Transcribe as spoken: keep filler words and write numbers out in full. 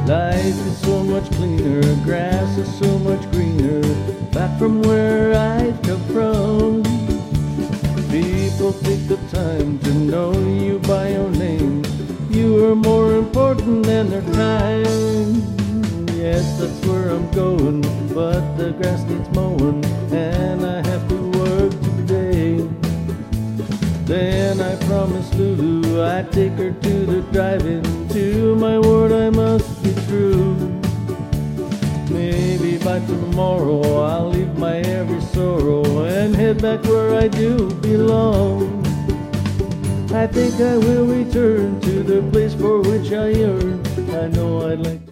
Life is so much cleaner, grass is so much greener, back from where I've come from. People take the time to know you by your name. You are more important than their time. Yes, that's where I'm going, but the grass needs mowing, and I have to work today. Then I promised Lulu I'd take her to the drive-in. To my word I must be true. Maybe by tomorrow I'll leave my every sorrow and head back where I do belong. I think I will return to the place for which I yearn. I know I'd like to